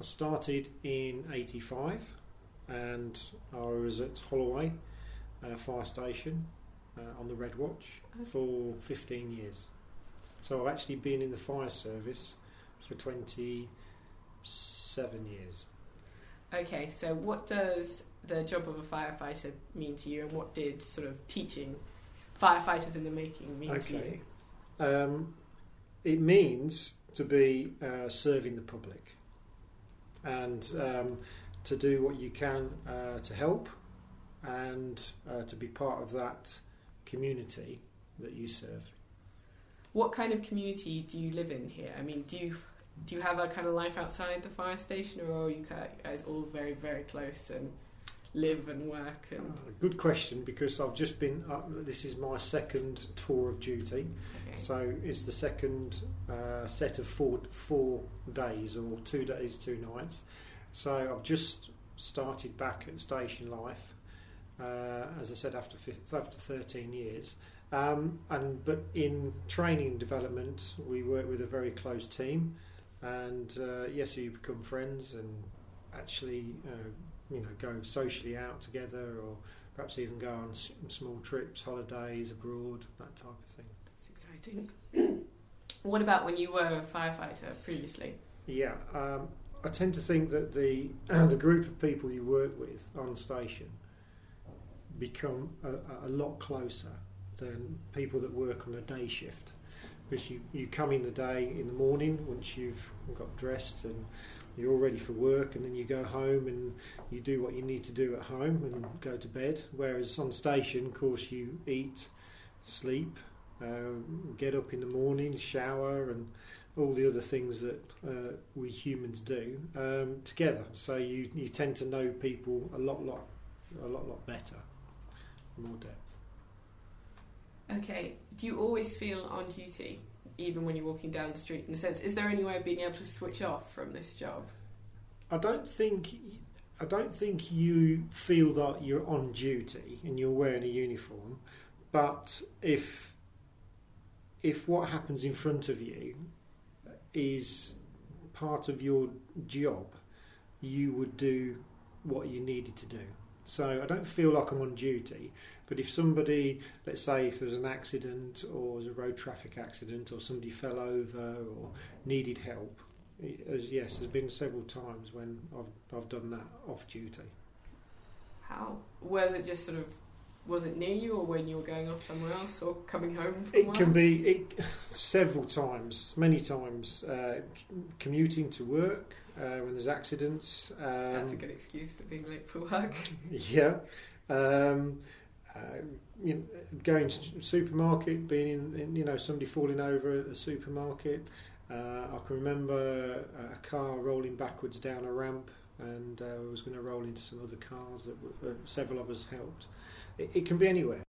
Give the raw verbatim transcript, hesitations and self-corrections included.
I started in eighty-five, and I was at Holloway uh, Fire Station uh, on the Red Watch for fifteen years. So I've actually been in the fire service for twenty-seven years. Okay, so what does the job of a firefighter mean to you, and what did sort of teaching firefighters in the making mean Okay. to you? Um, it means to be uh, serving the public, and um, to do what you can uh, to help, and uh, to be part of that community that you serve. What kind of community do you live in here? I mean, do you do you have a kind of life outside the fire station, or are you guys all very, very close and live and work? And Uh, good question, because I've just been, uh, this is my second tour of duty, okay. so it's the second uh, set of four, four days, or two days, two nights. So I've just started back at station life, uh, as I said, after fifth, after thirteen years. Um, and but in training and development, we work with a very close team, and uh, yes, you become friends and actually, uh, you know, go socially out together, or perhaps even go on s- small trips, holidays abroad, that type of thing. That's exciting. What about when you were a firefighter previously? Yeah, um, I tend to think that the the group of people you work with on station become a, a lot closer than people that work on a day shift, because you, you come in the day in the morning once you've got dressed and you're all ready for work, and then you go home and you do what you need to do at home and go to bed. Whereas on station, of course, you eat, sleep, uh, get up in the morning, shower, and all the other things that uh, we humans do um, together. So you, you tend to know people a lot, lot, a lot, lot better, more depth. Okay, do you always feel on duty, even when you're walking down the street, in a sense? Is there any way of being able to switch off from this job? I don't think I don't think you feel that you're on duty and you're wearing a uniform, but if if what happens in front of you is part of your job, you would do what you needed to do. So I don't feel like I'm on duty, but if somebody, let's say if there was an accident or was a road traffic accident or somebody fell over or needed help, as yes, there's been several times when I've I've done that off duty. How? Was it just sort of, was it near you, or when you were going off somewhere else, or coming home from It work? can be it, several times, many times, uh, commuting to work uh, when there's accidents. Um, That's a good excuse for being late for work. Yeah. Um, uh, you know, going to the supermarket, being in, in, you know, somebody falling over at the supermarket. Uh, I can remember a car rolling backwards down a ramp, and uh, was going to roll into some other cars that were, uh, several of us helped. It, it can be anywhere.